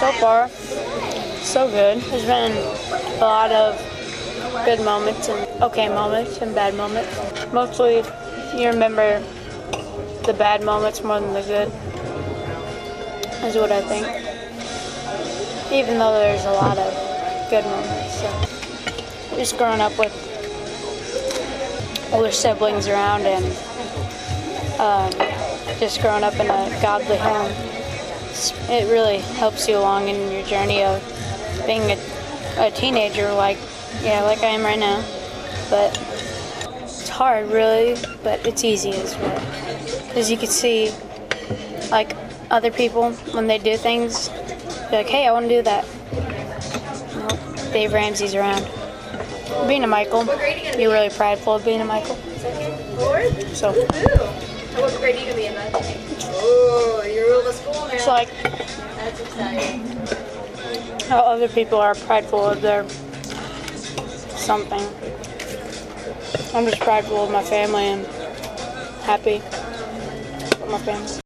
So far, so good. There's been a lot of good moments and okay moments and bad moments. Mostly, you remember the bad moments more than the good, is what I think. Even though there's a lot of good moments. So. Just growing up with older siblings around and just growing up in a godly home, it really helps you along in your journey of being a teenager like I am right now. But it's hard, really, but it's easy as well. Because you can see, like, other people, when they do things, be like, hey, I want to do that. Well, Dave Ramsey's around. Being a Michael, you're really prideful of being a Michael. So. What grade are you going to be in that? Oh, you're rule of school, man. It's like That's exciting. how other people are prideful of their something. I'm just prideful of my family and happy with my family.